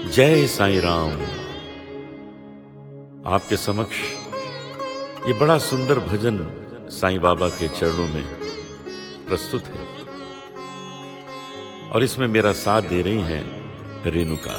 जय साईं राम। आपके समक्ष ये बड़ा सुंदर भजन साईं बाबा के चरणों में प्रस्तुत है और इसमें मेरा साथ दे रही हैं रेणुका।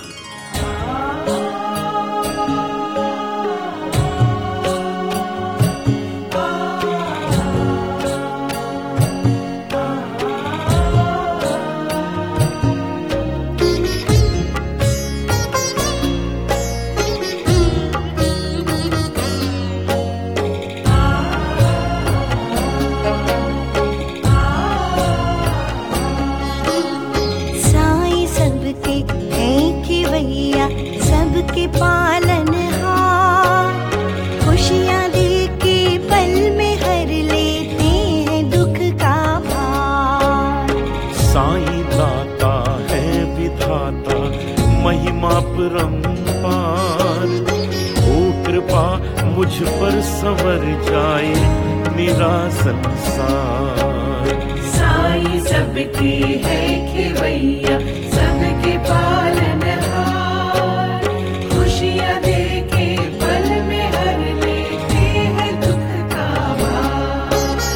सबके पालनहार, खुशियाँ दे के पल में हर लेते हैं दुख का भार। साईं दाता है विधाता महिमा परंपार, हो कृपा मुझ पर संवर जाए मेरा संसार। साईं सबके है खेवैया सबके पालनहार, खुशियाँ दे के पल में हर लेते हैं दुख का भार।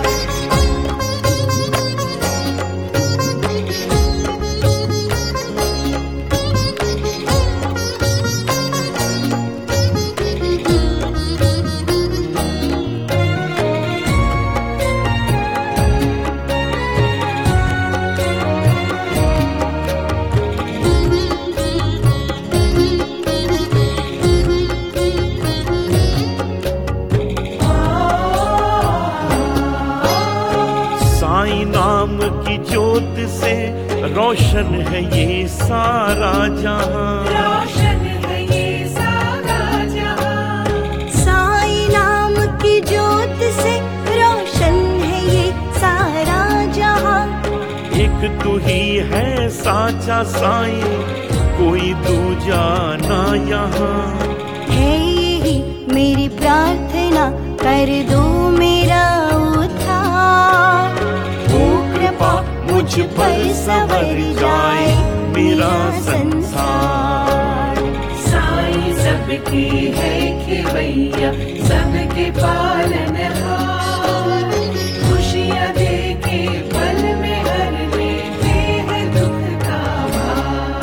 साईं नाम की ज्योत से रोशन है ये सारा जहां, रोशन है ये सारा जहां। साईं नाम की ज्योत से रोशन है ये सारा जहां। एक तू ही है साचा साईं, कोई दूजा ना यहाँ। है यही मेरी प्रार्थना, कर दो मेरा उद्धार। हो कृपा मुझ पर संवर जाए मेरा संसार। साईं सबकी है खेवैया सबके पालनहार, खुशियाँ दे के पल में हर लेते हैं दुख का भार।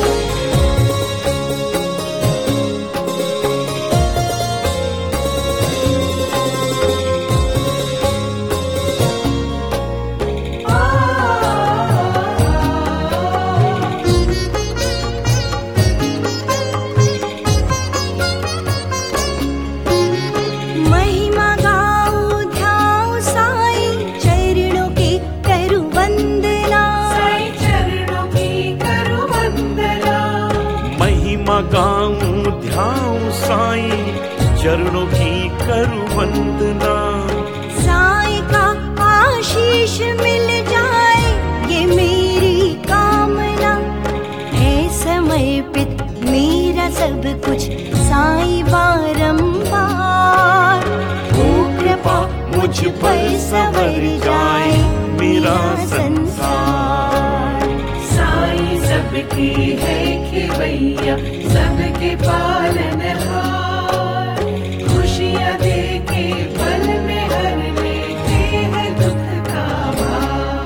महिमा गाऊं ध्याऊं साईं चरणों की करूं वंदना। साईं चरणों की करूं वंदना। महिमा गाऊं ध्याऊं साईं चरणों की करूं वंदना। साईं का आशीष मिल जाए ये मेरी कामना। है समर्पित मेरा सब कुछ साईं बारंबार। हो कृपा मुझ पर संवर जाए मेरा संसार। साईं सबकी है खेवैया सबके पालनहार, खुशियाँ दे के पल में हर लेते हैं दुख का भार।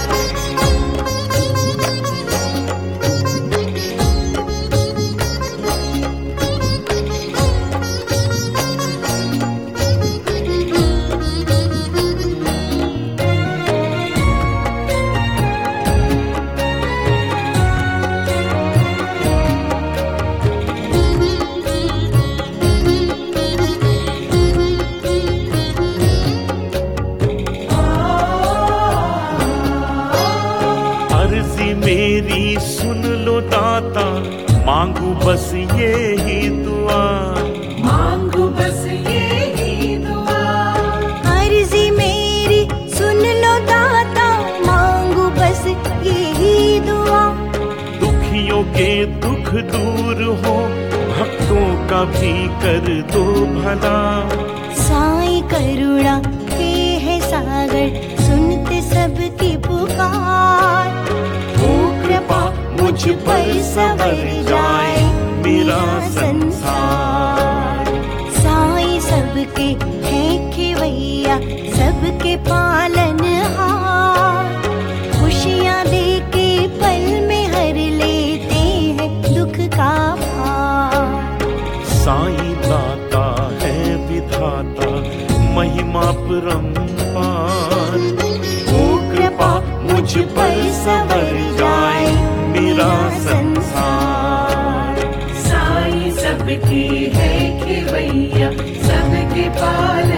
अर्जी मेरी सुन लो दाता, मांगू बस ये ही दुआ। मांगू बस ये ही दुआ। अर्जी मेरी सुन लो दाता, मांगू बस यही दुआ। दुखियों के दुख दूर हो, भक्तों का भी कर दो भला। साईं करुणा के है सागर, सुनते सबकी पुकार। हो कृपा मुझ पर संवर जाए मेरा संसार। साईं सबके है खिवैया, सबके पालनहार। खुशियाँ दे के पल में हर लेते हैं दुख का भार। साईं दाता है विधाता, महिमा परंपार। हो कृपा मुझ पर सवर जाए मेरा संसार। साईं सबकी है खिवैया, सबके पाल